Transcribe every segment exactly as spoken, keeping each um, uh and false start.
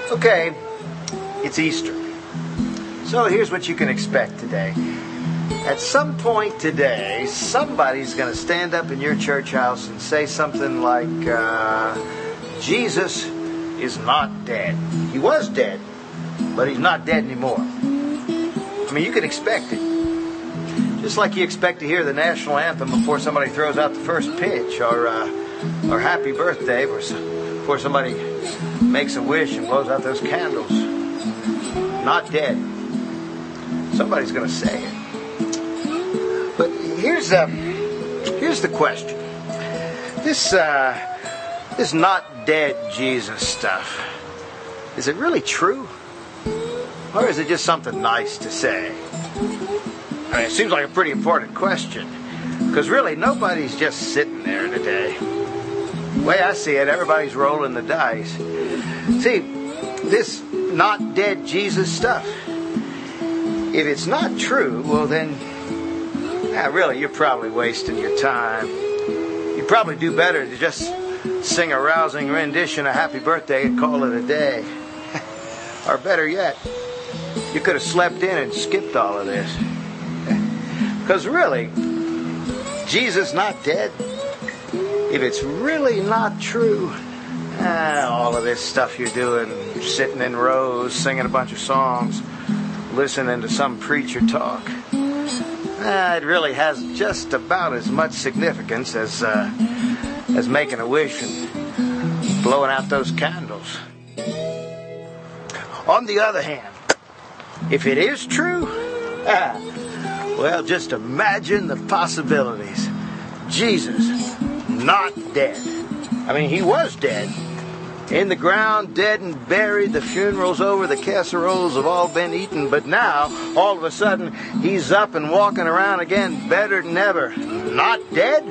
Okay, it's Easter. So here's what you can expect today. At some point today, somebody's going to stand up in your church house and say something like, uh, Jesus is not dead. He was dead, but he's not dead anymore. I mean, you can expect it. Just like you expect to hear the national anthem before somebody throws out the first pitch, or uh, or Happy Birthday before somebody makes a wish and blows out those candles. Not dead. Somebody's going to say it. But here's uh, here's the question. This uh, this not dead Jesus stuff, is it really true? Or is it just something nice to say? I mean, it seems like a pretty important question. Because really, nobody's just sitting there today. The way I see it, everybody's rolling the dice. See, this not dead Jesus stuff, if it's not true, well then, yeah, really, you're probably wasting your time. You'd probably do better to just sing a rousing rendition of Happy Birthday and call it a day. Or better yet, you could have slept in and skipped all of this. Because really, Jesus not dead? If it's really not true, ah, all of this stuff you're doing, sitting in rows, singing a bunch of songs, listening to some preacher talk, ah, it really has just about as much significance as uh, as making a wish and blowing out those candles. On the other hand, if it is true, ah, well, just imagine the possibilities. Jesus, not dead. I mean, he was dead. In the ground, dead and buried. The funeral's over. The casseroles have all been eaten. But now, all of a sudden, he's up and walking around again, better than ever. Not dead?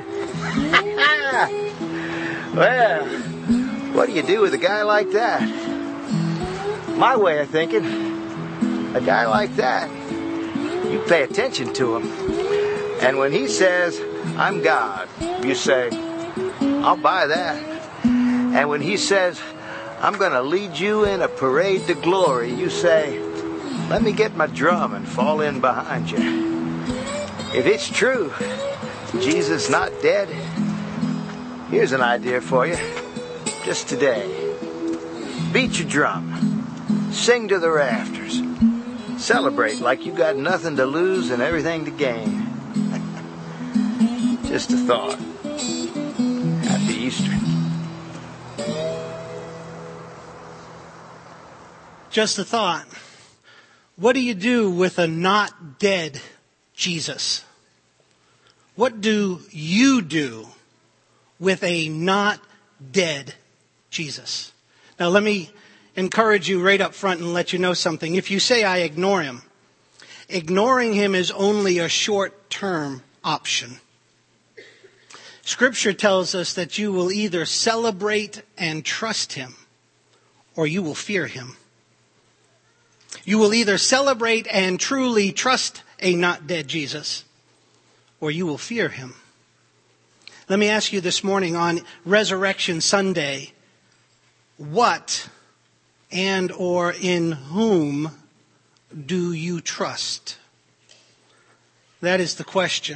Well, what do you do with a guy like that? My way of thinking, a guy like that, you pay attention to him. And when he says, I'm God, you say, I'll buy that. And when he says, I'm going to lead you in a parade to glory, you say, let me get my drum and fall in behind you. If it's true, Jesus not dead, here's an idea for you. Just today. Beat your drum. Sing to the rafters. Celebrate like you got nothing to lose and everything to gain. Just a thought. Happy Easter. Just a thought. What do you do with a not dead Jesus? What do you do with a not dead Jesus? Now let me encourage you right up front and let you know something. If you say I ignore him, ignoring him is only a short-term option. Scripture tells us that you will either celebrate and trust him, or you will fear him. You will either celebrate and truly trust a not dead Jesus, or you will fear him. Let me ask you this morning on Resurrection Sunday, what and or in whom do you trust? That is the question.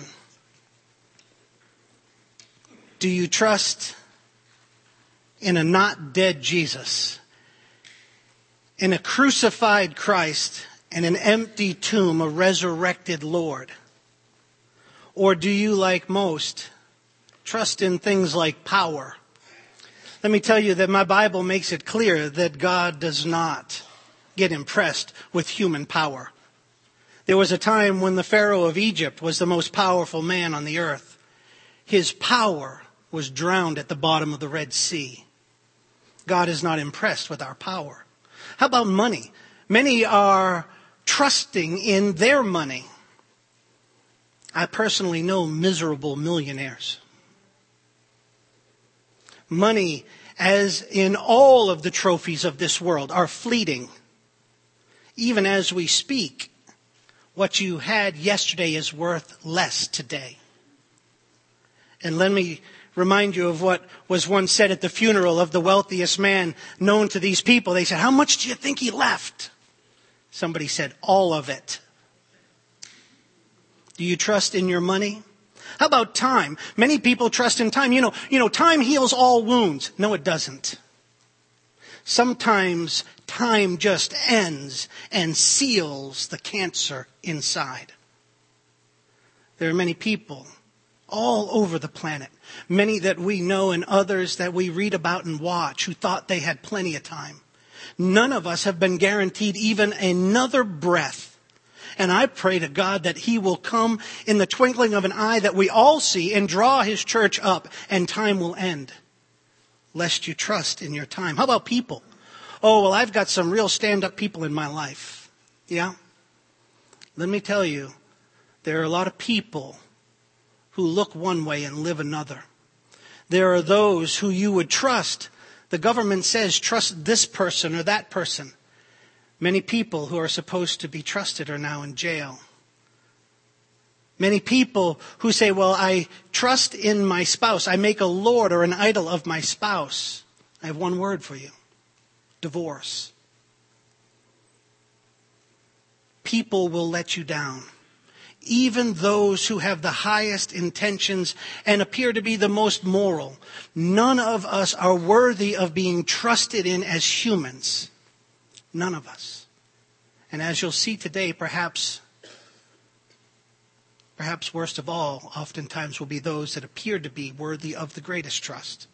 Do you trust in a not dead Jesus, in a crucified Christ, and an empty tomb, a resurrected Lord? Or do you, like most, trust in things like power? Let me tell you that my Bible makes it clear that God does not get impressed with human power. There was a time when the Pharaoh of Egypt was the most powerful man on the earth. His power was drowned at the bottom of the Red Sea. God is not impressed with our power. How about money? Many are trusting in their money. I personally know miserable millionaires. Money, as in all of the trophies of this world, are fleeting. Even as we speak, what you had yesterday is worth less today. And let me Remind you of what was once said at the funeral of the wealthiest man known to these people. They said, how much do you think he left? Somebody said, all of it. Do you trust in your money? How about time? Many people trust in time. You know, you know, time heals all wounds. No, it doesn't. Sometimes time just ends and seals the cancer inside. There are many people all over the planet, many that we know and others that we read about and watch, who thought they had plenty of time. None of us have been guaranteed even another breath. And I pray to God that He will come in the twinkling of an eye, that we all see, and draw His church up, and time will end, lest you trust in your time. How about people? Oh, well, I've got some real stand-up people in my life. Yeah? Let me tell you, there are a lot of people who look one way and live another. There are those who you would trust. The government says trust this person or that person. Many people who are supposed to be trusted are now in jail. Many people who say, well, I trust in my spouse. I make a lord or an idol of my spouse. I have one word for you. Divorce. People will let you down. Even those who have the highest intentions and appear to be the most moral. None of us are worthy of being trusted in as humans. None of us. And as you'll see today, perhaps, perhaps worst of all, oftentimes will be those that appear to be worthy of the greatest trust.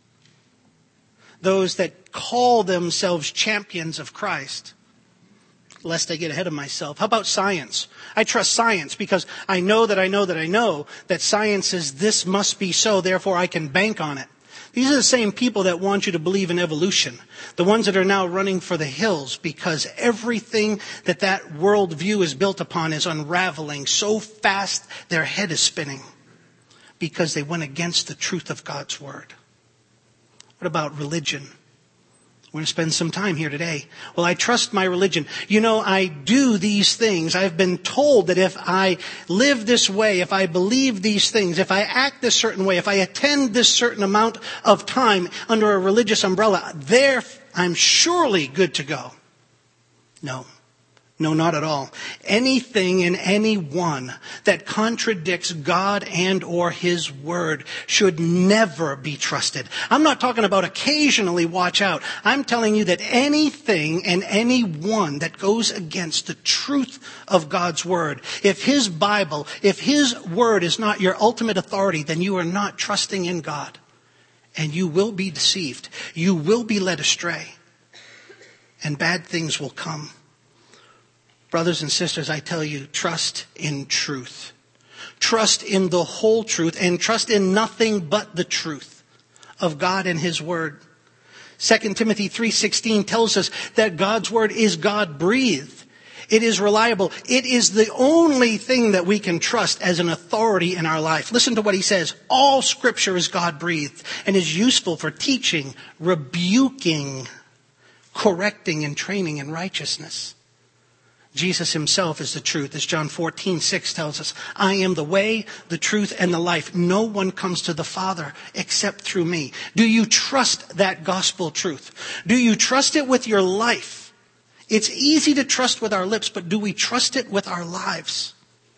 Those that call themselves champions of Christ. Lest I get ahead of myself. How about science? I trust science because I know that I know that I know that science says this must be so, therefore I can bank on it. These are the same people that want you to believe in evolution. The ones that are now running for the hills because everything that that worldview is built upon is unraveling so fast their head is spinning because they went against the truth of God's word. What about religion? We're going to spend some time here today. Well, I trust my religion. You know, I do these things. I've been told that if I live this way, if I believe these things, if I act this certain way, if I attend this certain amount of time under a religious umbrella, there I'm surely good to go. No. No, not at all. Anything and anyone that contradicts God and or His word should never be trusted. I'm not talking about occasionally watch out. I'm telling you that anything and anyone that goes against the truth of God's word, if His Bible, if His word is not your ultimate authority, then you are not trusting in God. And you will be deceived. You will be led astray. And bad things will come. Brothers and sisters, I tell you, trust in truth. Trust in the whole truth and trust in nothing but the truth of God and His word. Second Timothy three sixteen tells us that God's word is God-breathed. It is reliable. It is the only thing that we can trust as an authority in our life. Listen to what he says. All scripture is God-breathed and is useful for teaching, rebuking, correcting, and training in righteousness. Jesus Himself is the truth. As John fourteen six tells us, I am the way, the truth, and the life. No one comes to the Father except through me. Do you trust that gospel truth? Do you trust it with your life? It's easy to trust with our lips, but do we trust it with our lives?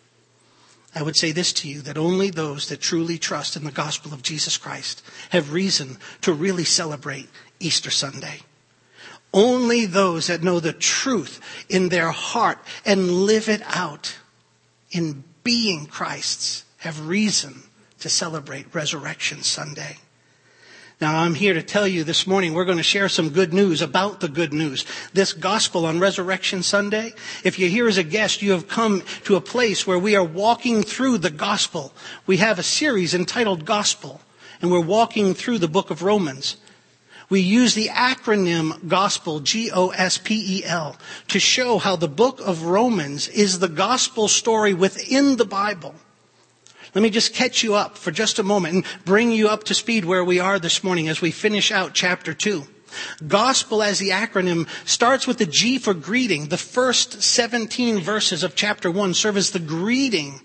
I would say this to you, that only those that truly trust in the gospel of Jesus Christ have reason to really celebrate Easter Sunday. Only those that know the truth in their heart and live it out in being Christ's have reason to celebrate Resurrection Sunday. Now, I'm here to tell you this morning, we're going to share some good news about the good news. This gospel on Resurrection Sunday, if you're here as a guest, you have come to a place where we are walking through the gospel. We have a series entitled Gospel, and we're walking through the book of Romans. We use the acronym GOSPEL, G O S P E L, to show how the book of Romans is the gospel story within the Bible. Let me just catch you up for just a moment and bring you up to speed where we are this morning as we finish out chapter two. Gospel as the acronym starts with the G for greeting. The first seventeen verses of chapter one serve as the greeting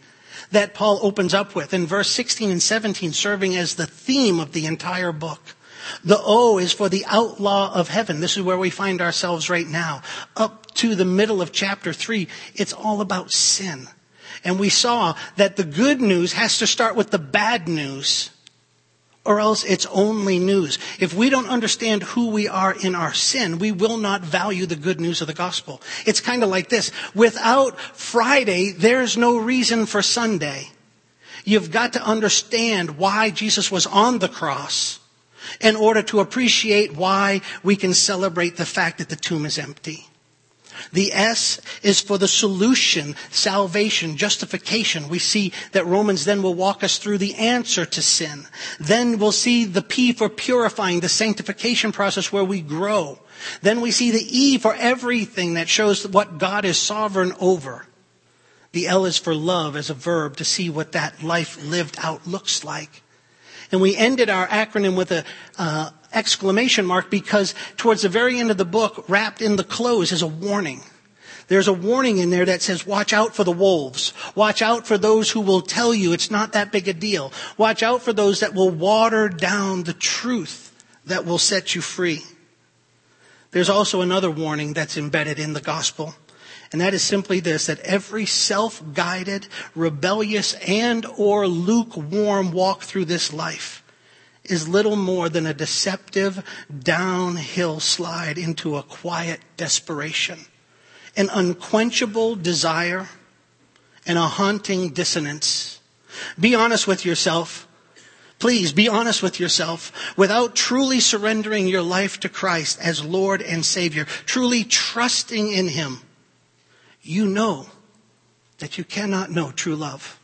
that Paul opens up with in verse sixteen and seventeen, serving as the theme of the entire book. The O is for the outlaw of heaven. This is where we find ourselves right now. Up to the middle of chapter three, it's all about sin. And we saw that the good news has to start with the bad news, or else it's only news. If we don't understand who we are in our sin, we will not value the good news of the gospel. It's kind of like this. Without Friday, there's no reason for Sunday. You've got to understand why Jesus was on the cross in order to appreciate why we can celebrate the fact that the tomb is empty. The S is for the solution, salvation, justification. We see that Romans then will walk us through the answer to sin. Then we'll see the P for purifying, the sanctification process where we grow. Then we see the E for everything that shows what God is sovereign over. The L is for love as a verb, to see what that life lived out looks like. And we ended our acronym with a uh, exclamation mark because towards the very end of the book, wrapped in the close, is a warning. There's a warning in there that says, watch out for the wolves. Watch out for those who will tell you it's not that big a deal. Watch out for those that will water down the truth that will set you free. There's also another warning that's embedded in the gospel. And that is simply this, that every self-guided, rebellious, and or lukewarm walk through this life is little more than a deceptive downhill slide into a quiet desperation, an unquenchable desire, and a haunting dissonance. Be honest with yourself. Please be honest with yourself. Without truly surrendering your life to Christ as Lord and Savior, truly trusting in Him, you know that you cannot know true love.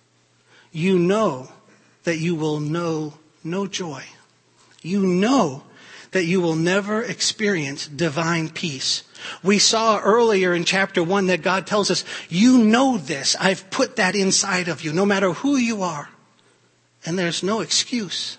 You know that you will know no joy. You know that you will never experience divine peace. We saw earlier in chapter one that God tells us, you know this. I've put that inside of you, no matter who you are. And there's no excuse.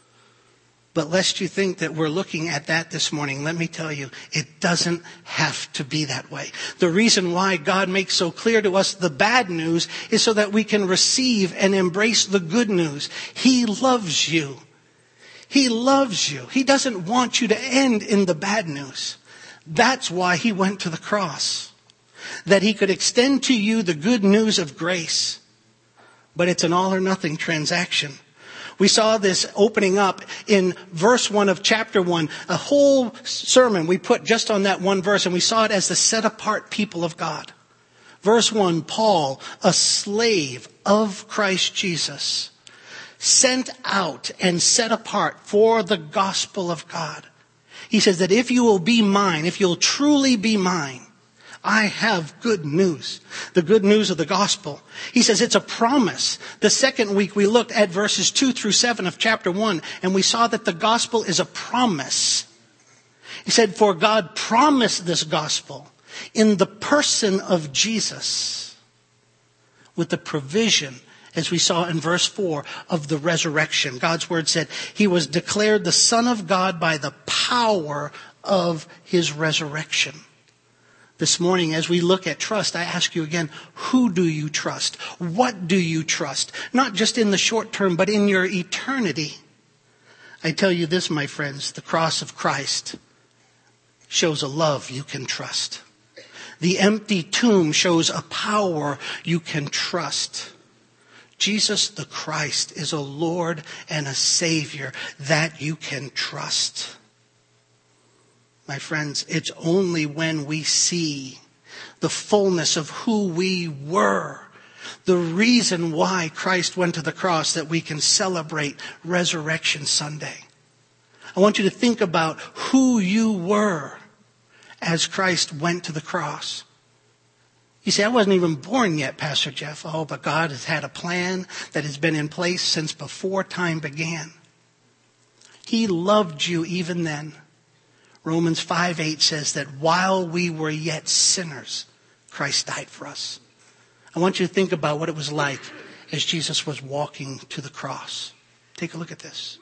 But lest you think that we're looking at that this morning, let me tell you, it doesn't have to be that way. The reason why God makes so clear to us the bad news is so that we can receive and embrace the good news. He loves you. He loves you. He doesn't want you to end in the bad news. That's why He went to the cross. That He could extend to you the good news of grace. But it's an all or nothing transaction. We saw this opening up in verse one of chapter one. A whole sermon we put just on that one verse, and we saw it as the set apart people of God. Verse one, Paul, a slave of Christ Jesus, sent out and set apart for the gospel of God. He says that if you will be mine, if you'll truly be mine, I have good news, the good news of the gospel. He says it's a promise. The second week we looked at verses two through seven of chapter one, and we saw that the gospel is a promise. He said, for God promised this gospel in the person of Jesus with the provision, as we saw in verse four, of the resurrection. God's word said He was declared the Son of God by the power of His resurrection. This morning, as we look at trust, I ask you again, who do you trust? What do you trust? Not just in the short term, but in your eternity. I tell you this, my friends, the cross of Christ shows a love you can trust. The empty tomb shows a power you can trust. Jesus the Christ is a Lord and a Savior that you can trust. My friends, it's only when we see the fullness of who we were, the reason why Christ went to the cross, that we can celebrate Resurrection Sunday. I want you to think about who you were as Christ went to the cross. You say, I wasn't even born yet, Pastor Jeff. Oh, but God has had a plan that has been in place since before time began. He loved you even then. Romans five eight says that while we were yet sinners, Christ died for us. I want you to think about what it was like as Jesus was walking to the cross. Take a look at this.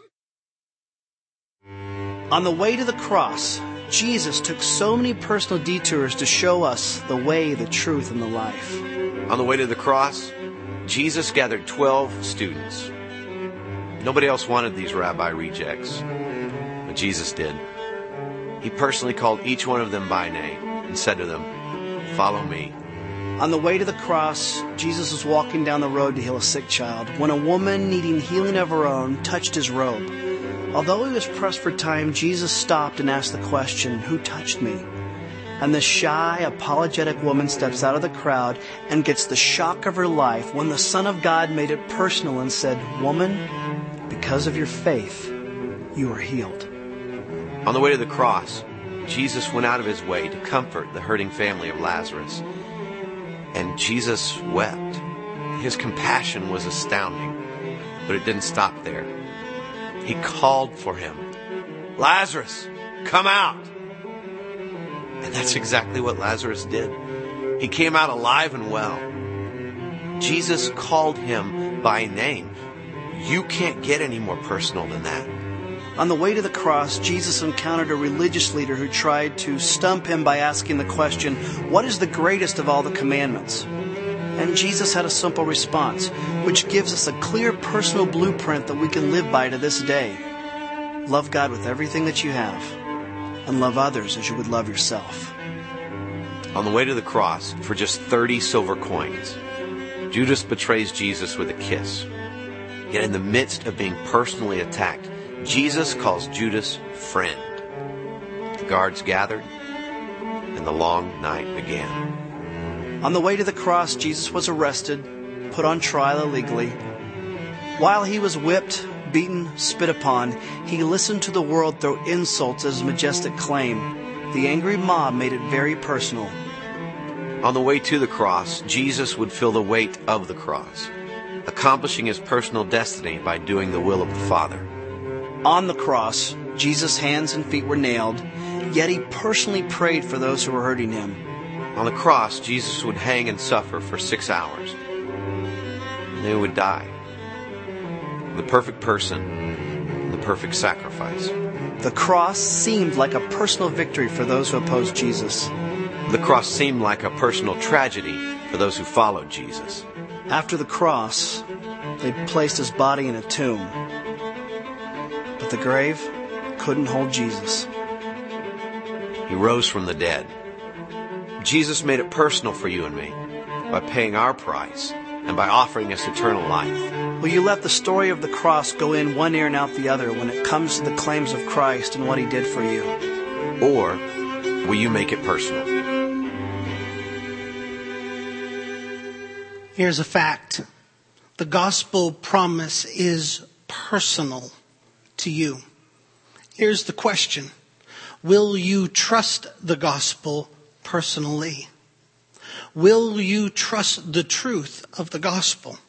On the way to the cross, Jesus took so many personal detours to show us the way, the truth, and the life. On the way to the cross, Jesus gathered twelve students. Nobody else wanted these rabbi rejects, but Jesus did. He personally called each one of them by name and said to them, "Follow me." On the way to the cross, Jesus was walking down the road to heal a sick child when a woman needing healing of her own touched his robe. Although he was pressed for time, Jesus stopped and asked the question, "Who touched me?" And the shy, apologetic woman steps out of the crowd and gets the shock of her life when the Son of God made it personal and said, "Woman, because of your faith, you are healed." On the way to the cross, Jesus went out of his way to comfort the hurting family of Lazarus. And Jesus wept. His compassion was astounding, but it didn't stop there. He called for him, "Lazarus, come out!" And that's exactly what Lazarus did. He came out alive and well. Jesus called him by name. You can't get any more personal than that. On the way to the cross, Jesus encountered a religious leader who tried to stump him by asking the question, "What is the greatest of all the commandments?" And Jesus had a simple response, which gives us a clear personal blueprint that we can live by to this day. Love God with everything that you have, and love others as you would love yourself. On the way to the cross, for just thirty silver coins, Judas betrays Jesus with a kiss. Yet in the midst of being personally attacked, Jesus calls Judas friend. The guards gathered, and the long night began. On the way to the cross, Jesus was arrested, put on trial illegally. While he was whipped, beaten, spit upon, he listened to the world throw insults as his majestic claim. The angry mob made it very personal. On the way to the cross, Jesus would feel the weight of the cross, accomplishing his personal destiny by doing the will of the Father. On the cross, Jesus' hands and feet were nailed, yet he personally prayed for those who were hurting him. On the cross, Jesus would hang and suffer for six hours. And then he would die. The perfect person, the perfect sacrifice. The cross seemed like a personal victory for those who opposed Jesus. The cross seemed like a personal tragedy for those who followed Jesus. After the cross, they placed his body in a tomb. But the grave couldn't hold Jesus. He rose from the dead. Jesus made it personal for you and me by paying our price and by offering us eternal life. Will you let the story of the cross go in one ear and out the other when it comes to the claims of Christ and what he did for you? Or will you make it personal? Here's a fact. The gospel promise is personal to you. Here's the question. Will you trust the gospel personally? Will you trust the truth of the gospel?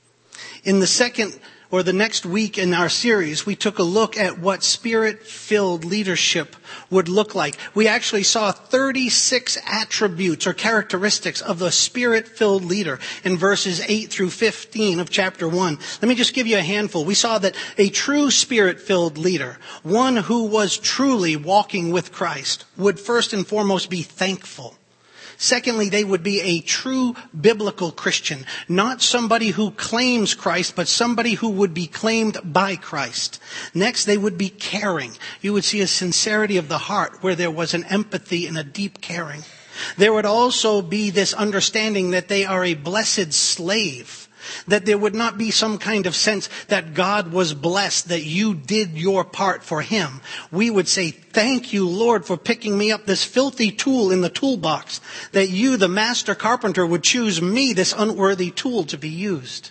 In the second or the next week in our series, we took a look at what Spirit-filled leadership would look like. We actually saw thirty-six attributes or characteristics of the Spirit-filled leader in verses eight through fifteen of chapter one. Let me just give you a handful. We saw that a true Spirit-filled leader, one who was truly walking with Christ, would first and foremost be thankful. Secondly, they would be a true biblical Christian, not somebody who claims Christ, but somebody who would be claimed by Christ. Next, they would be caring. You would see a sincerity of the heart where there was an empathy and a deep caring. There would also be this understanding that they are a blessed slave, that there would not be some kind of sense that God was blessed, that you did your part for him. We would say, thank you, Lord, for picking me up this filthy tool in the toolbox, that you, the master carpenter, would choose me, this unworthy tool, to be used.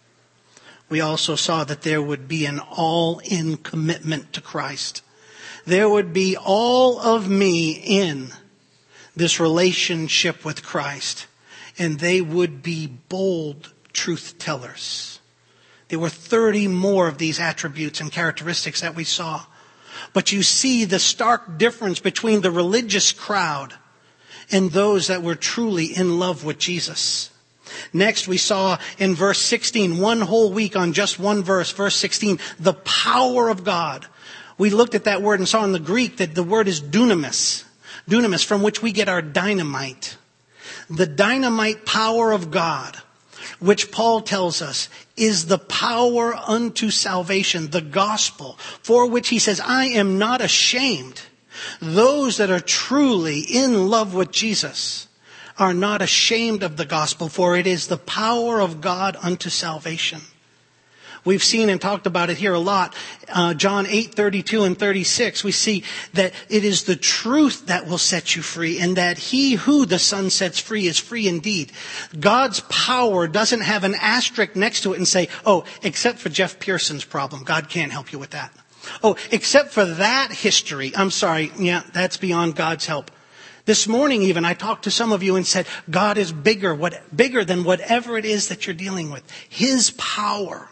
We also saw that there would be an all-in commitment to Christ. There would be all of me in this relationship with Christ, and they would be bold truth tellers. There were thirty more of these attributes and characteristics that we saw. But you see the stark difference between the religious crowd and those that were truly in love with Jesus. Next, we saw in verse sixteen, one whole week on just one verse, verse sixteen, the power of God. We looked at that word and saw in the Greek that the word is dunamis. Dunamis, from which we get our dynamite. The dynamite power of God which Paul tells us is the power unto salvation, the gospel, for which he says, I am not ashamed. Those that are truly in love with Jesus are not ashamed of the gospel, for it is the power of God unto salvation. We've seen and talked about it here a lot. Uh, John eight, thirty-two and thirty-six, we see that it is the truth that will set you free, and that he who the Son sets free is free indeed. God's power doesn't have an asterisk next to it and say, oh, except for Jeff Pearson's problem, God can't help you with that. Oh, except for that history, I'm sorry, yeah, that's beyond God's help. This morning even, I talked to some of you and said, God is bigger, what, bigger than whatever it is that you're dealing with. His power,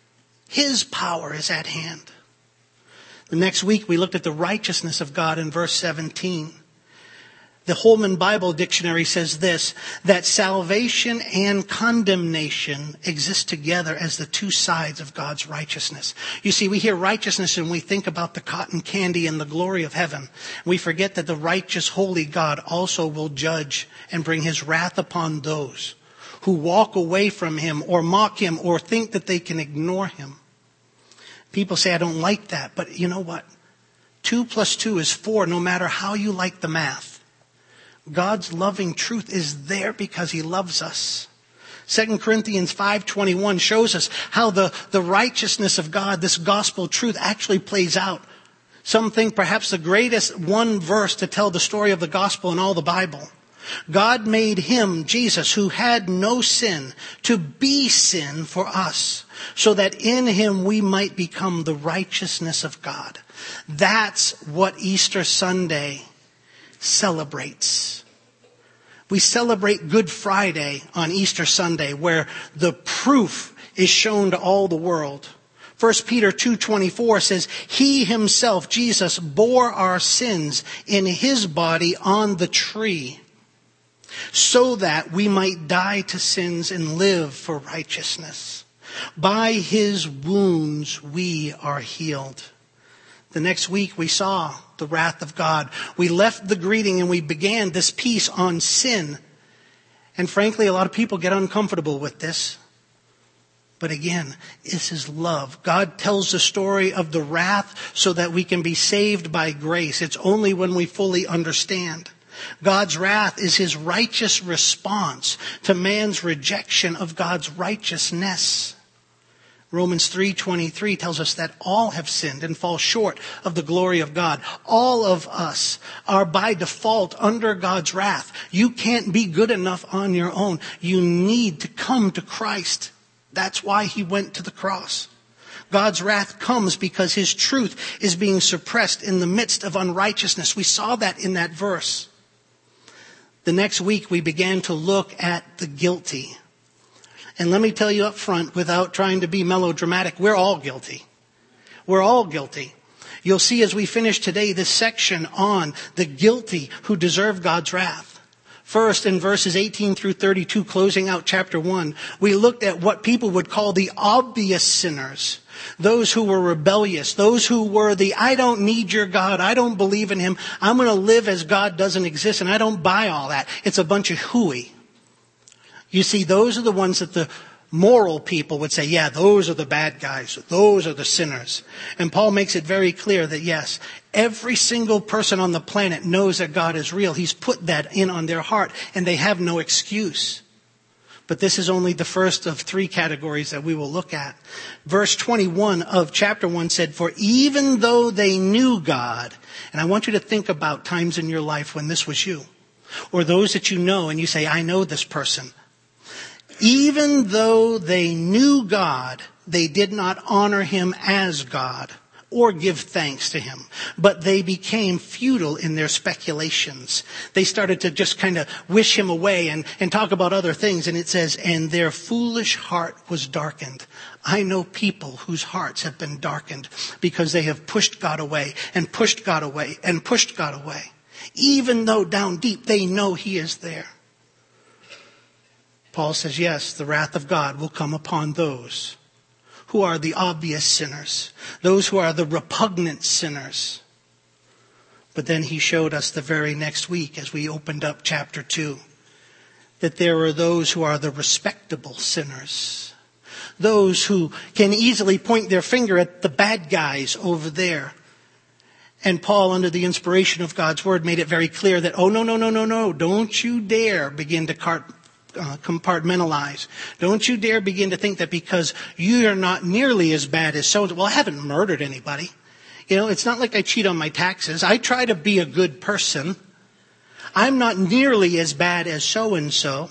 His power is at hand. The next week we looked at the righteousness of God in verse seventeen. The Holman Bible Dictionary says this, that salvation and condemnation exist together as the two sides of God's righteousness. You see, we hear righteousness and we think about the cotton candy and the glory of heaven. We forget that the righteous, holy God also will judge and bring His wrath upon those who walk away from Him or mock Him or think that they can ignore Him. People say, I don't like that. But you know what? Two plus two is four, no matter how you like the math. God's loving truth is there because He loves us. Second Corinthians five twenty-one shows us how the, the righteousness of God, this gospel truth, actually plays out. Some think perhaps the greatest one verse to tell the story of the gospel in all the Bible. God made Him, Jesus, who had no sin, to be sin for us, so that in Him we might become the righteousness of God. That's what Easter Sunday celebrates. We celebrate Good Friday on Easter Sunday, where the proof is shown to all the world. First Peter two twenty-four says, He Himself, Jesus, bore our sins in His body on the tree, so that we might die to sins and live for righteousness. By His wounds we are healed. The next week we saw the wrath of God. We left the greeting and we began this piece on sin. And frankly, a lot of people get uncomfortable with this. But again, it's His love. God tells the story of the wrath so that we can be saved by grace. It's only when we fully understand. God's wrath is His righteous response to man's rejection of God's righteousness. Romans three twenty-three tells us that all have sinned and fall short of the glory of God. All of us are by default under God's wrath. You can't be good enough on your own. You need to come to Christ. That's why He went to the cross. God's wrath comes because His truth is being suppressed in the midst of unrighteousness. We saw that in that verse. The next week we began to look at the guilty. And let me tell you up front, without trying to be melodramatic, we're all guilty. We're all guilty. You'll see as we finish today this section on the guilty who deserve God's wrath. First, in verses eighteen through thirty-two, closing out chapter one, we looked at what people would call the obvious sinners. Those who were rebellious, those who were the, I don't need your God, I don't believe in Him, I'm going to live as God doesn't exist, and I don't buy all that. It's a bunch of hooey. You see, those are the ones that the moral people would say, yeah, those are the bad guys. Those are the sinners. And Paul makes it very clear that, yes, every single person on the planet knows that God is real. He's put that in on their heart, and they have no excuse. But this is only the first of three categories that we will look at. Verse twenty-one of chapter one said, for even though they knew God, and I want you to think about times in your life when this was you, or those that you know and you say, I know this person. Even though they knew God, they did not honor Him as God or give thanks to Him, but they became futile in their speculations. They started to just kind of wish Him away and, and talk about other things. And it says, and their foolish heart was darkened. I know people whose hearts have been darkened because they have pushed God away and pushed God away and pushed God away. Even though down deep they know He is there. Paul says, yes, the wrath of God will come upon those who are the obvious sinners, those who are the repugnant sinners. But then he showed us the very next week as we opened up chapter two, that there are those who are the respectable sinners. Those who can easily point their finger at the bad guys over there. And Paul, under the inspiration of God's word, made it very clear that, oh, no, no, no, no, no, don't you dare begin to cart, uh, compartmentalize. Don't you dare begin to think that because you are not nearly as bad as so-and-so. Well, I haven't murdered anybody. You know, it's not like I cheat on my taxes. I try to be a good person. I'm not nearly as bad as so-and-so.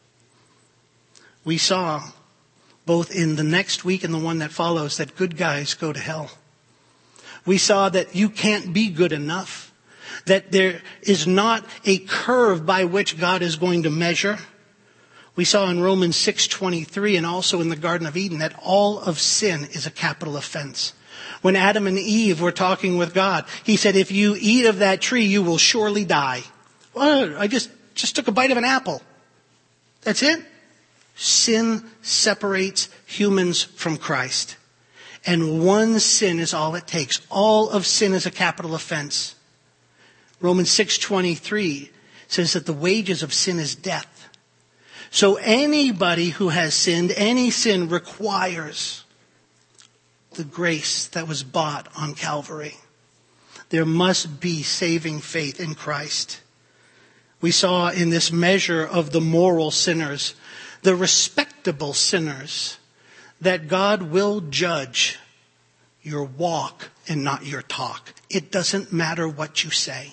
We saw, both in the next week and the one that follows, that good guys go to hell. We saw that you can't be good enough, that there is not a curve by which God is going to measure. We saw in Romans six twenty-three and also in the Garden of Eden that all of sin is a capital offense. When Adam and Eve were talking with God, he said, if you eat of that tree, you will surely die. Well, I just, just took a bite of an apple. That's it. Sin separates humans from Christ. And one sin is all it takes. All of sin is a capital offense. Romans six twenty-three says that the wages of sin is death. So anybody who has sinned, any sin requires the grace that was bought on Calvary. There must be saving faith in Christ. We saw in this measure of the moral sinners, the respectable sinners, that God will judge your walk and not your talk. It doesn't matter what you say.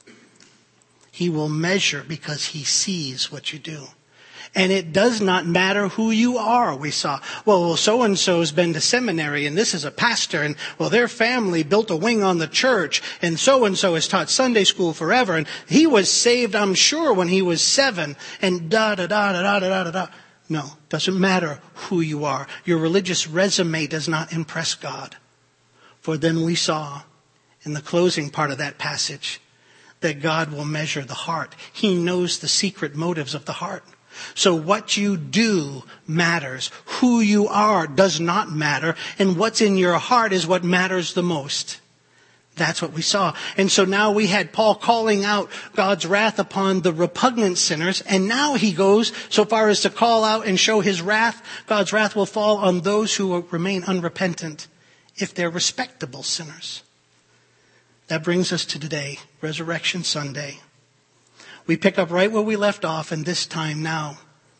He will measure because he sees what you do. And it does not matter who you are, we saw. Well, so-and-so's been to seminary, and this is a pastor, and, well, their family built a wing on the church, and so-and-so has taught Sunday school forever, and he was saved, I'm sure, when he was seven, and da-da-da-da-da-da-da-da. No, doesn't matter who you are. Your religious resume does not impress God. For then we saw in the closing part of that passage that God will measure the heart. He knows the secret motives of the heart. So what you do matters. Who you are does not matter. And what's in your heart is what matters the most. That's what we saw. And so now we had Paul calling out God's wrath upon the repugnant sinners. And now he goes so far as to call out and show his wrath. God's wrath will fall on those who remain unrepentant if they're respectable sinners. That brings us to today, Resurrection Sunday. We pick up right where we left off, and this time now,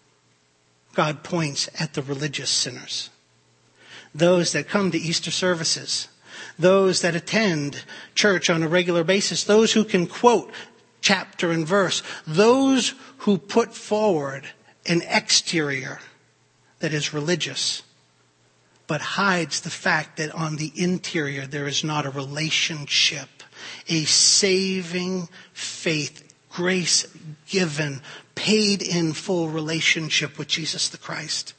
God points at the religious sinners. Those that come to Easter services. Those that attend church on a regular basis. Those who can quote chapter and verse. Those who put forward an exterior that is religious, but hides the fact that on the interior there is not a relationship, a saving faith, grace given, paid in full relationship with Jesus the Christ.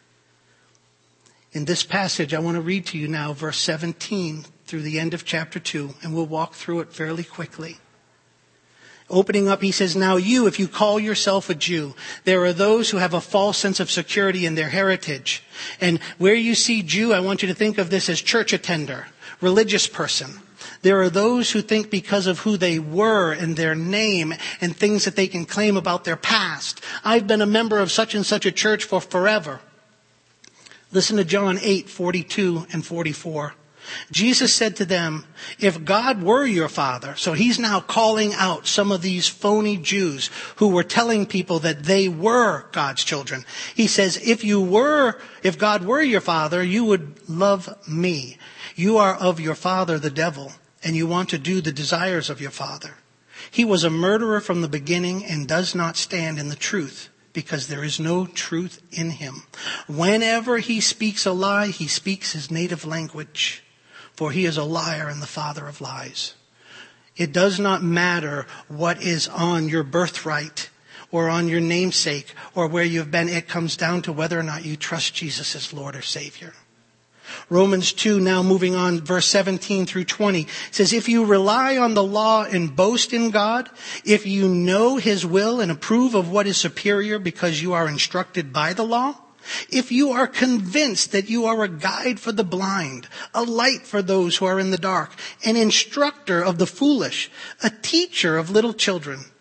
In this passage, I want to read to you now verse seventeen through the end of chapter two, and we'll walk through it fairly quickly. Opening up, he says, now you, if you call yourself a Jew, there are those who have a false sense of security in their heritage. And where you see Jew, I want you to think of this as church attender, religious person. There are those who think because of who they were and their name and things that they can claim about their past. I've been a member of such and such a church for forever. Listen to John eight, forty-two and forty-four. Jesus said to them, if God were your father, so he's now calling out some of these phony Jews who were telling people that they were God's children. He says, if you were, if God were your father, you would love me. You are of your father, the devil, and you want to do the desires of your father. He was a murderer from the beginning and does not stand in the truth, because there is no truth in him. Whenever he speaks a lie, he speaks his native language, for he is a liar and the father of lies. It does not matter what is on your birthright or on your namesake or where you've been. It comes down to whether or not you trust Jesus as Lord or Savior. Romans two, now moving on, verse seventeen through twenty, says, if you rely on the law and boast in God, if you know his will and approve of what is superior because you are instructed by the law, if you are convinced that you are a guide for the blind, a light for those who are in the dark, an instructor of the foolish, a teacher of little children,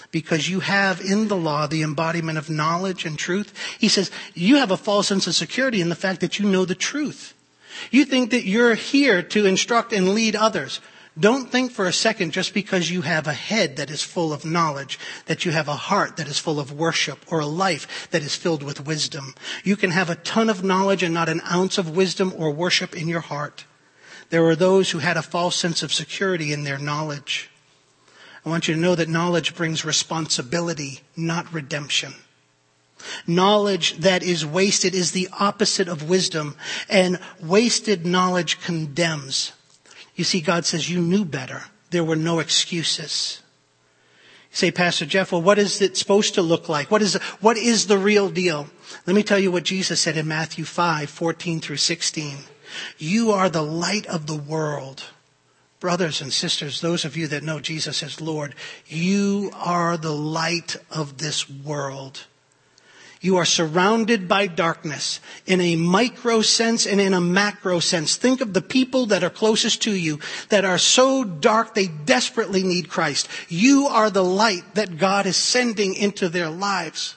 because you have in the law the embodiment of knowledge and truth. He says, you have a false sense of security in the fact that you know the truth. You think that you're here to instruct and lead others. Don't think for a second just because you have a head that is full of knowledge, that you have a heart that is full of worship, or a life that is filled with wisdom. You can have a ton of knowledge and not an ounce of wisdom or worship in your heart. There were those who had a false sense of security in their knowledge. I want you to know that knowledge brings responsibility, not redemption. Knowledge that is wasted is the opposite of wisdom, and wasted knowledge condemns. You see, God says you knew better. There were no excuses. You say, Pastor Jeff, well, what is it supposed to look like? What is, what is the real deal? Let me tell you what Jesus said in Matthew five, fourteen through sixteen. You are the light of the world. Brothers and sisters, those of you that know Jesus as Lord, you are the light of this world. You are surrounded by darkness in a micro sense and in a macro sense. Think of the people that are closest to you that are so dark they desperately need Christ. You are the light that God is sending into their lives.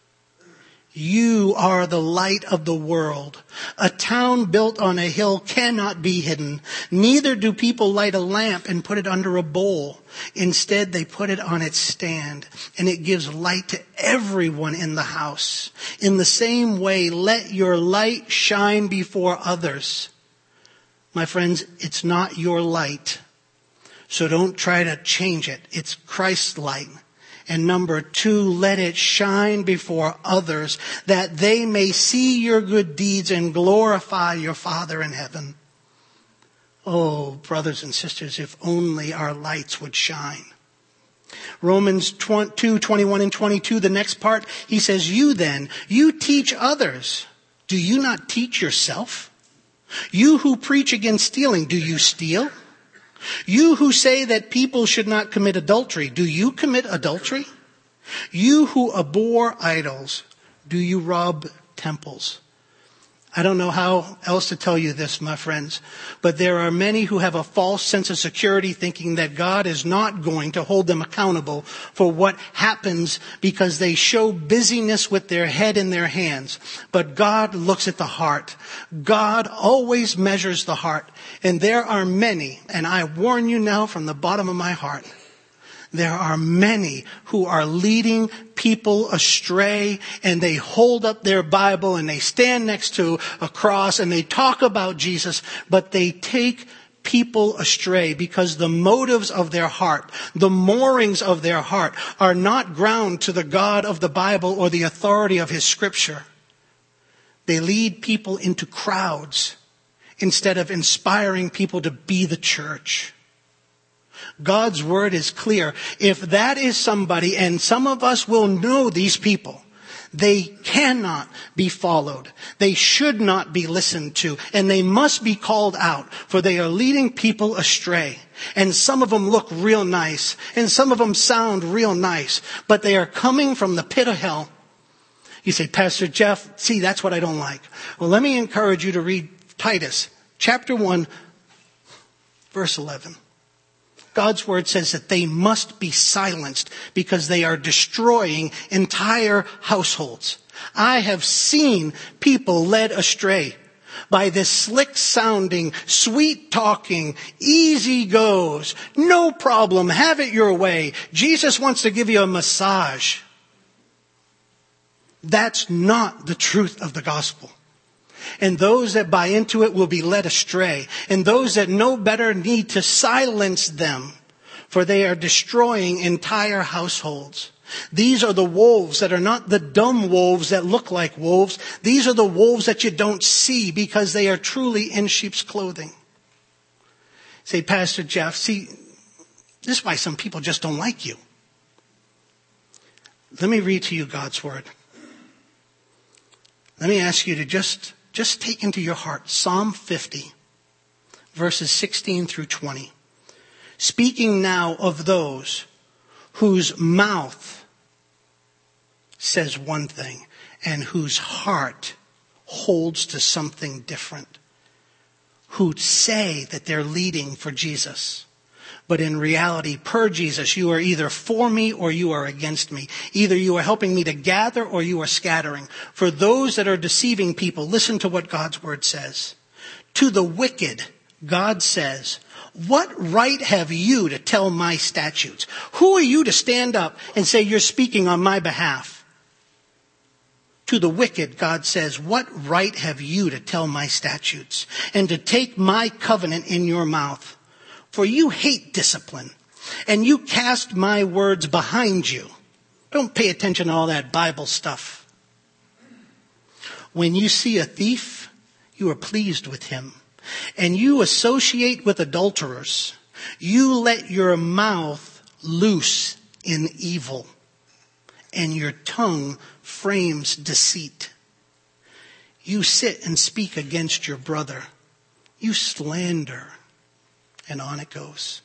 You are the light of the world. A town built on a hill cannot be hidden. Neither do people light a lamp and put it under a bowl. Instead, they put it on its stand, and it gives light to everyone in the house. In the same way, let your light shine before others. My friends, it's not your light, so don't try to change it. It's Christ's light. And number two, let it shine before others that they may see your good deeds and glorify your Father in heaven. Oh, brothers and sisters, if only our lights would shine. Romans two, twenty-one and twenty-two, the next part, he says, you then, you teach others. Do you not teach yourself? You who preach against stealing, do you steal? You who say that people should not commit adultery, do you commit adultery? You who abhor idols, do you rob temples? I don't know how else to tell you this, my friends, but there are many who have a false sense of security thinking that God is not going to hold them accountable for what happens because they show busyness with their head in their hands. But God looks at the heart. God always measures the heart. And there are many, and I warn you now from the bottom of my heart, there are many who are leading people astray, and they hold up their Bible and they stand next to a cross and they talk about Jesus, but they take people astray because the motives of their heart, the moorings of their heart are not ground to the God of the Bible or the authority of his scripture. They lead people into crowds instead of inspiring people to be the church. God's word is clear. If that is somebody, and some of us will know these people, they cannot be followed. They should not be listened to, and they must be called out, for they are leading people astray. And some of them look real nice, and some of them sound real nice, but they are coming from the pit of hell. You say, Pastor Jeff, see, that's what I don't like. Well, let me encourage you to read Titus chapter one, verse eleven. God's word says that they must be silenced because they are destroying entire households. I have seen people led astray by this slick sounding, sweet talking, easy goes, no problem, have it your way. Jesus wants to give you a massage. That's not the truth of the gospel. And those that buy into it will be led astray. And those that know better need to silence them, for they are destroying entire households. These are the wolves that are not the dumb wolves that look like wolves. These are the wolves that you don't see because they are truly in sheep's clothing. Say, Pastor Jeff, see, this is why some people just don't like you. Let me read to you God's word. Let me ask you to just Just take into your heart Psalm fifty, verses sixteen through twenty. Speaking now of those whose mouth says one thing and whose heart holds to something different, who say that they're leading for Jesus, But in reality, per Jesus, you are either for me or you are against me. Either you are helping me to gather or you are scattering. For those that are deceiving people, listen to what God's word says. To the wicked, God says, what right have you to tell my statutes? Who are you to stand up and say you're speaking on my behalf? To the wicked, God says, what right have you to tell my statutes and to take my covenant in your mouth? For you hate discipline, and you cast my words behind you. Don't pay attention to all that Bible stuff. When you see a thief, you are pleased with him, and you associate with adulterers. You let your mouth loose in evil, and your tongue frames deceit. You sit and speak against your brother. You slander. And on it goes.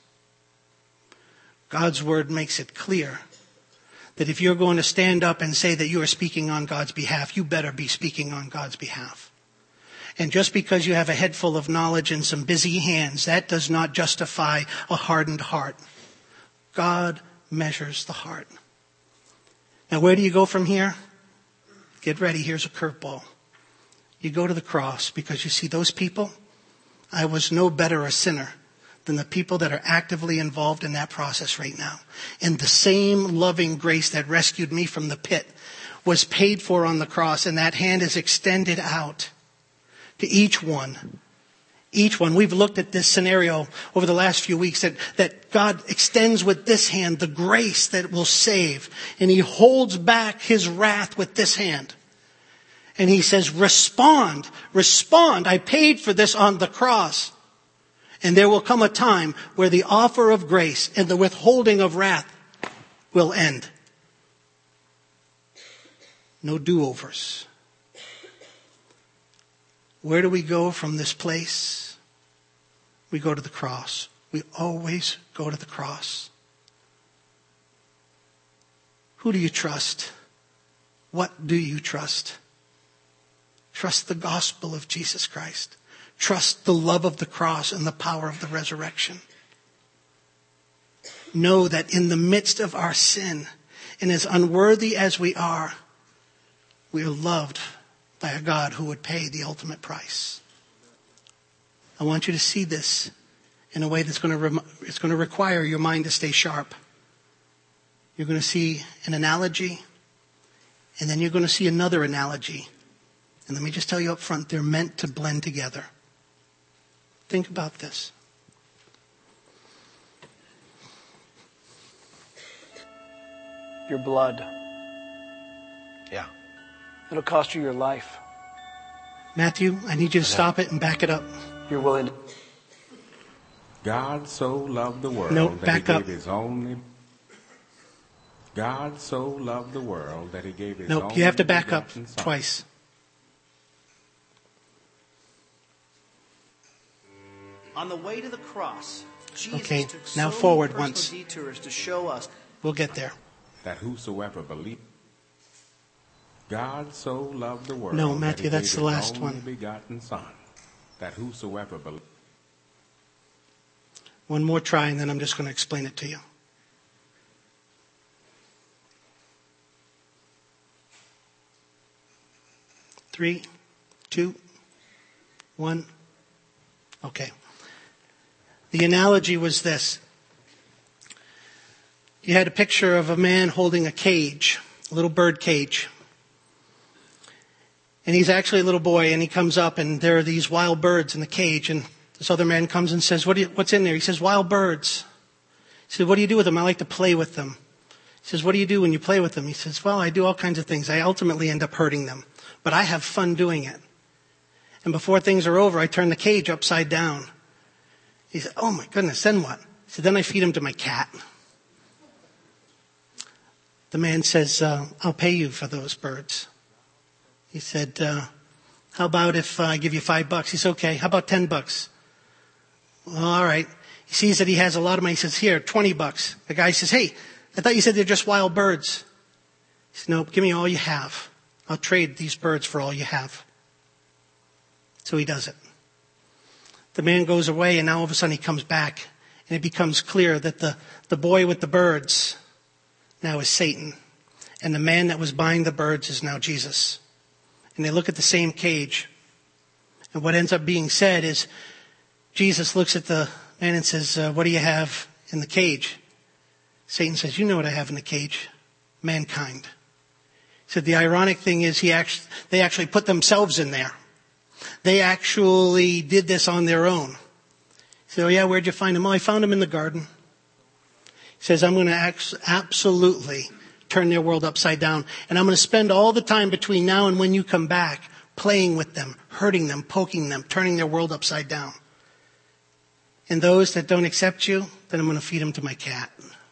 God's word makes it clear that if you're going to stand up and say that you are speaking on God's behalf, you better be speaking on God's behalf. And just because you have a head full of knowledge and some busy hands, that does not justify a hardened heart. God measures the heart. Now, where do you go from here? Get ready. Here's a curveball. You go to the cross because you see those people. I was no better a sinner than the people that are actively involved in that process right now. And the same loving grace that rescued me from the pit was paid for on the cross, and that hand is extended out to each one. Each one. We've looked at this scenario over the last few weeks that, that God extends with this hand the grace that will save. And he holds back his wrath with this hand. And he says, respond, respond. I paid for this on the cross. And there will come a time where the offer of grace and the withholding of wrath will end. No do-overs. Where do we go from this place? We go to the cross. We always go to the cross. Who do you trust? What do you trust? Trust the gospel of Jesus Christ. Trust the love of the cross and the power of the resurrection. Know that in the midst of our sin, and as unworthy as we are, we are loved by a God who would pay the ultimate price. I want you to see this in a way that's going to rem- it's going to require your mind to stay sharp. You're going to see an analogy, and then you're going to see another analogy. And let me just tell you up front, they're meant to blend together. Think about this. Your blood. Yeah. It'll cost you your life. Matthew, I need you to stop it and back it up. You're willing to... God so loved the world No, that back he up. gave his only... God so loved the world that he gave his Nope, only you have to back up begotten Son. twice. On the way to the cross, Jesus Okay, took now so forward many personal once. detours to show us. We'll get there. That whosoever believe. God so loved the world. No, Matthew, that he that's gave the his last only one. begotten Son. That whosoever believe. One more try, and then I'm just going to explain it to you. Three, two, one. Okay. The analogy was this. You had a picture of a man holding a cage, a little bird cage. And he's actually a little boy, and he comes up, and there are these wild birds in the cage, and this other man comes and says, what do you, what's in there? He says, wild birds. He said, what do you do with them? I like to play with them. He says, what do you do when you play with them? He says, well, I do all kinds of things. I ultimately end up hurting them, but I have fun doing it. And before things are over, I turn the cage upside down. He said, oh my goodness, then what? He said, then I feed him to my cat. The man says, uh, I'll pay you for those birds. He said, uh, how about if I give you five bucks? He said, okay, how about ten bucks? Well, all right. He sees that he has a lot of money. He says, here, twenty bucks. The guy says, hey, I thought you said they're just wild birds. He said, no, give me all you have. I'll trade these birds for all you have. So he does it. The man goes away, and now all of a sudden he comes back, And it becomes clear that the, the boy with the birds now is Satan. And the man that was buying the birds is now Jesus. And they look at the same cage. And what ends up being said is, Jesus looks at the man and says, uh, what do you have in the cage? Satan says, you know what I have in the cage. Mankind. He said the ironic thing is he actually, they actually put themselves in there. They actually did this on their own. He said, oh yeah, where'd you find him? Oh, I found him in the garden. He says, I'm going to absolutely turn their world upside down. And I'm going to spend all the time between now and when you come back playing with them, hurting them, poking them, turning their world upside down. And those that don't accept you, then I'm going to feed them to my cat.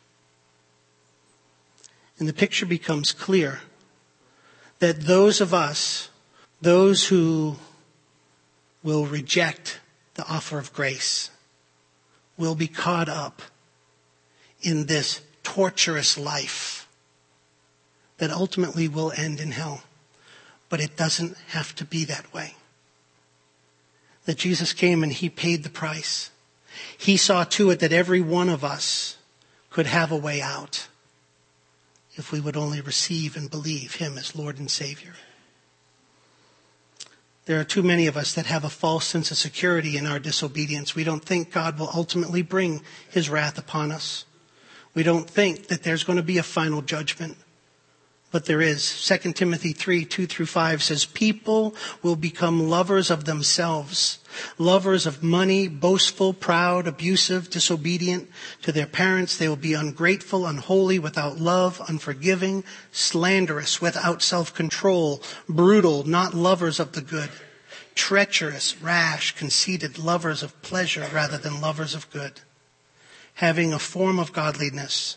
And the picture becomes clear that those of us, those who will reject the offer of grace, will be caught up in this torturous life that ultimately will end in hell. But it doesn't have to be that way. That Jesus came and he paid the price. He saw to it that every one of us could have a way out if we would only receive and believe him as Lord and Savior. There are too many of us that have a false sense of security in our disobedience. We don't think God will ultimately bring his wrath upon us. We don't think that there's going to be a final judgment. But there is. Second Timothy three, two through five says, people will become lovers of themselves, lovers of money, boastful, proud, abusive, disobedient to their parents. They will be ungrateful, unholy, without love, unforgiving, slanderous, without self-control, brutal, not lovers of the good, treacherous, rash, conceited, lovers of pleasure rather than lovers of good, having a form of godliness,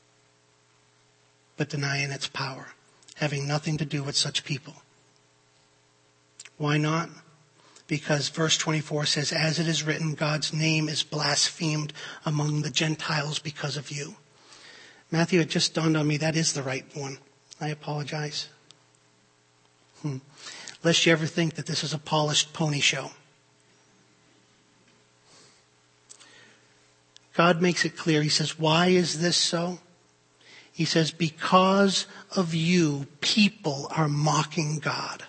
but denying its power, having nothing to do with such people. Why not? Because verse twenty-four says, as it is written, God's name is blasphemed among the Gentiles because of you. Matthew, it just dawned on me that is the right one. I apologize. Hmm. Lest you ever think that this is a polished pony show. God makes it clear. He says, why is this so? He says, because of you, people are mocking God.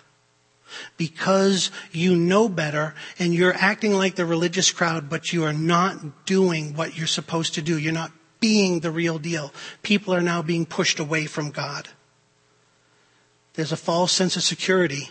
Because you know better and you're acting like the religious crowd, but you are not doing what you're supposed to do. You're not being the real deal. People are now being pushed away from God. There's a false sense of security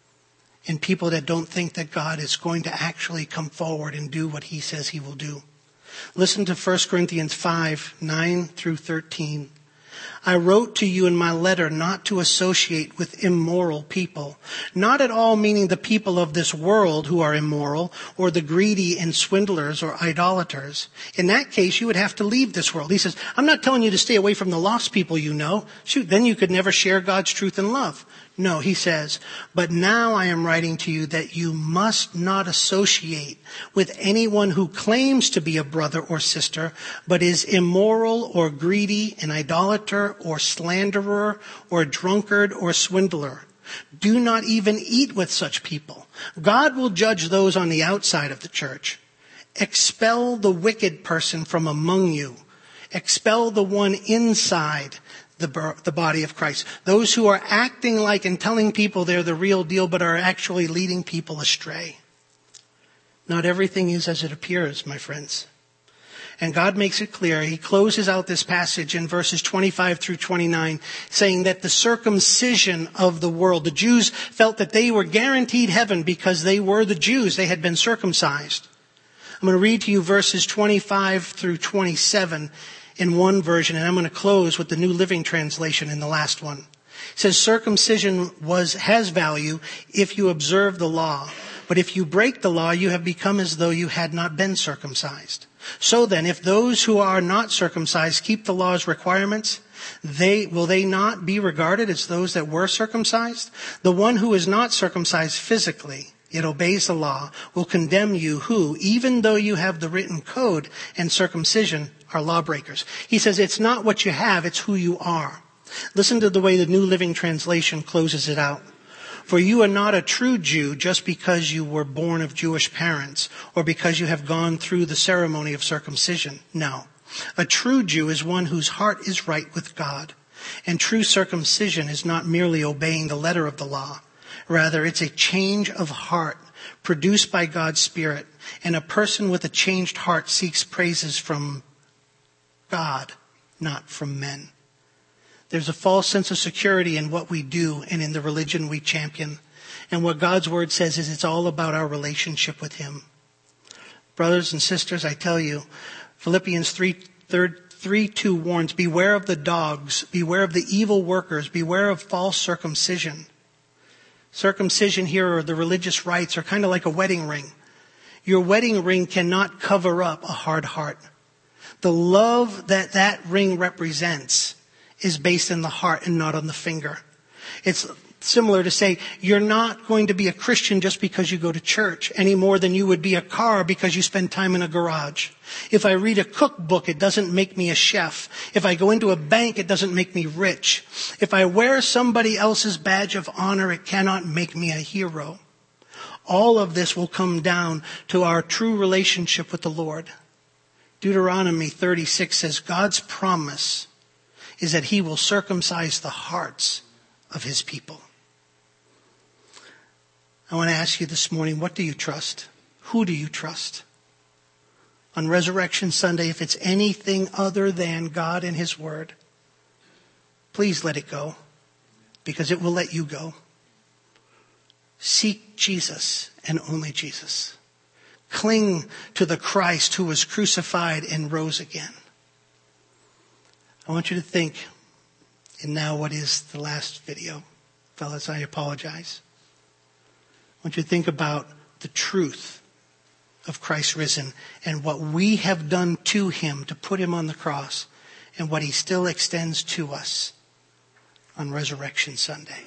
in people that don't think that God is going to actually come forward and do what he says he will do. Listen to First Corinthians five, nine through thirteen. I wrote to you in my letter not to associate with immoral people, not at all meaning the people of this world who are immoral, or the greedy and swindlers or idolaters. In that case, you would have to leave this world. He says, I'm not telling you to stay away from the lost people you know. Shoot, then you could never share God's truth and love. No, he says, but now I am writing to you that you must not associate with anyone who claims to be a brother or sister, but is immoral or greedy, an idolater or slanderer or drunkard or swindler. Do not even eat with such people. God will judge those on the outside of the church. Expel the wicked person from among you. Expel the one inside The, the body of Christ. Those who are acting like and telling people they're the real deal, but are actually leading people astray. Not everything is as it appears, my friends. And God makes it clear. He closes out this passage in verses twenty-five through twenty-nine, saying that the circumcision of the world, the Jews felt that they were guaranteed heaven because they were the Jews. They had been circumcised. I'm going to read to you verses twenty-five through twenty-seven in one version, and I'm going to close with the New Living Translation in the last one. It says, circumcision was, has value if you observe the law. But if you break the law, you have become as though you had not been circumcised. So then, if those who are not circumcised keep the law's requirements, they, will they not be regarded as those that were circumcised? The one who is not circumcised physically, it obeys the law, will condemn you who, even though you have the written code and circumcision, are lawbreakers. He says it's not what you have, it's who you are. Listen to the way the New Living Translation closes it out. For you are not a true Jew just because you were born of Jewish parents or because you have gone through the ceremony of circumcision. No. A true Jew is one whose heart is right with God. And true circumcision is not merely obeying the letter of the law. Rather, it's a change of heart produced by God's Spirit. And a person with a changed heart seeks praises from God, not from men. There's a false sense of security in what we do and in the religion we champion. And what God's word says is it's all about our relationship with him. Brothers and sisters, I tell you, Philippians three, three two warns, beware of the dogs, beware of the evil workers, beware of false circumcision. Circumcision here, or the religious rites, are kind of like a wedding ring. Your wedding ring cannot cover up a hard heart. The love that that ring represents is based in the heart and not on the finger. It's similar to say, you're not going to be a Christian just because you go to church any more than you would be a car because you spend time in a garage. If I read a cookbook, it doesn't make me a chef. If I go into a bank, it doesn't make me rich. If I wear somebody else's badge of honor, it cannot make me a hero. All of this will come down to our true relationship with the Lord. Deuteronomy thirty-six says, God's promise is that he will circumcise the hearts of his people. I want to ask you this morning, what do you trust? Who do you trust? On Resurrection Sunday, if it's anything other than God and his word, please let it go, because it will let you go. Seek Jesus and only Jesus. Cling to the Christ who was crucified and rose again. I want you to think, and now what is the last video? Fellas, I apologize. I want you to think about the truth of Christ risen and what we have done to him to put him on the cross and what he still extends to us on Resurrection Sunday.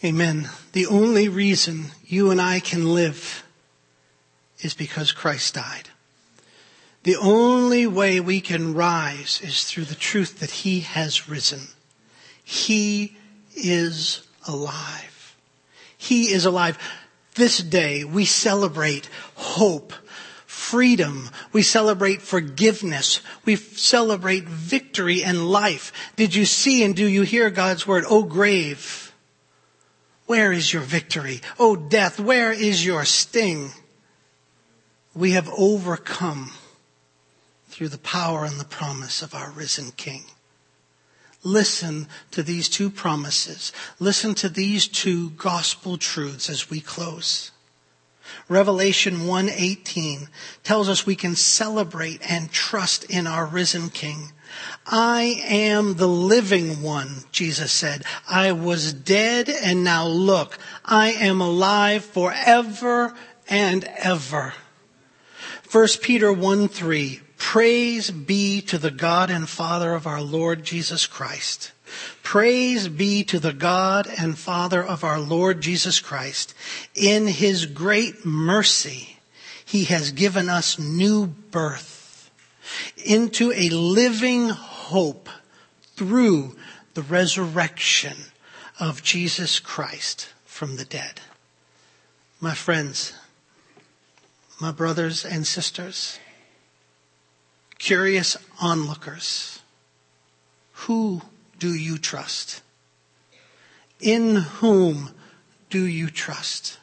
Amen. The only reason you and I can live is because Christ died. The only way we can rise is through the truth that he has risen. He is alive. He is alive. This day we celebrate hope, freedom. We celebrate forgiveness. We celebrate victory and life. Did you see and do you hear God's word? O grave, where is your victory? O death, where is your sting? We have overcome through the power and the promise of our risen King. Listen to these two promises. Listen to these two gospel truths as we close. Revelation one eighteen tells us we can celebrate and trust in our risen King. I am the living one, Jesus said. I was dead and now look, I am alive forever and ever. First Peter one three. Praise be to the God and Father of our Lord Jesus Christ. Praise be to the God and Father of our Lord Jesus Christ. In his great mercy, he has given us new birth into a living hope through the resurrection of Jesus Christ from the dead. My friends, my brothers and sisters, curious onlookers, who do you trust? In whom do you trust?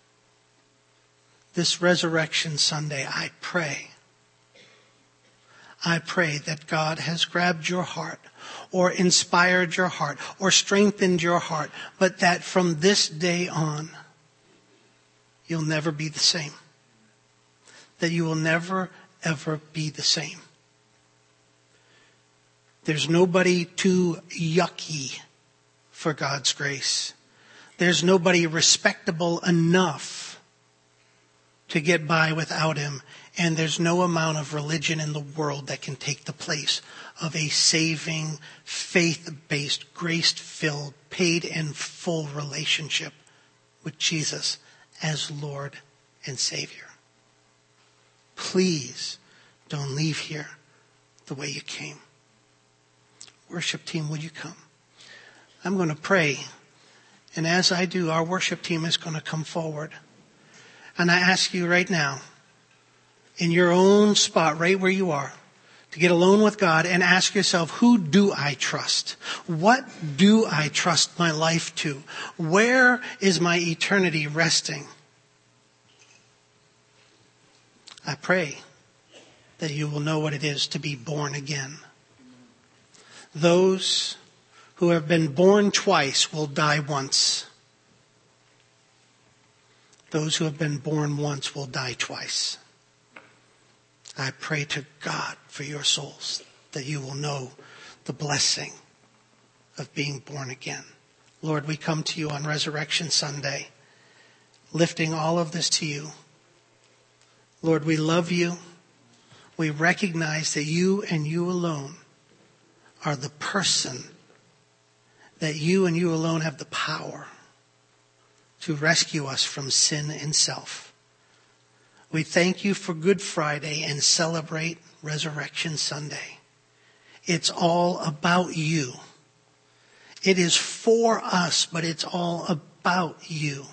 This Resurrection Sunday, I pray, I pray that God has grabbed your heart or inspired your heart or strengthened your heart, but that from this day on, you'll never be the same. That you will never, ever be the same. There's nobody too yucky for God's grace. There's nobody respectable enough to get by without him. And there's no amount of religion in the world that can take the place of a saving, faith-based, grace-filled, paid in full relationship with Jesus as Lord and Savior. Please don't leave here the way you came. Worship team, will you come? I'm going to pray. And as I do, our worship team is going to come forward. And I ask you right now, in your own spot, right where you are, to get alone with God and ask yourself, who do I trust? What do I trust my life to? Where is my eternity resting? I pray that you will know what it is to be born again. Those who have been born twice will die once. Those who have been born once will die twice. I pray to God for your souls that you will know the blessing of being born again. Lord, we come to you on Resurrection Sunday, lifting all of this to you. Lord, we love you. We recognize that you and you alone are the person, that you and you alone have the power to rescue us from sin and self. We thank you for Good Friday and celebrate Resurrection Sunday. It's all about you. It is for us, but it's all about you.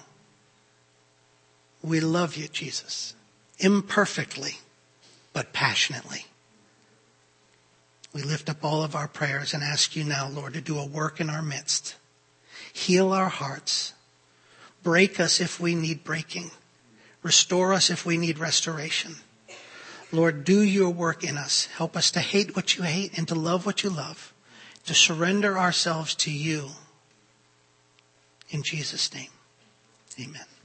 We love you, Jesus, imperfectly, but passionately. We lift up all of our prayers and ask you now, Lord, to do a work in our midst. Heal our hearts. Break us if we need breaking. Restore us if we need restoration. Lord, do your work in us. Help us to hate what you hate and to love what you love. To surrender ourselves to you. In Jesus' name, amen.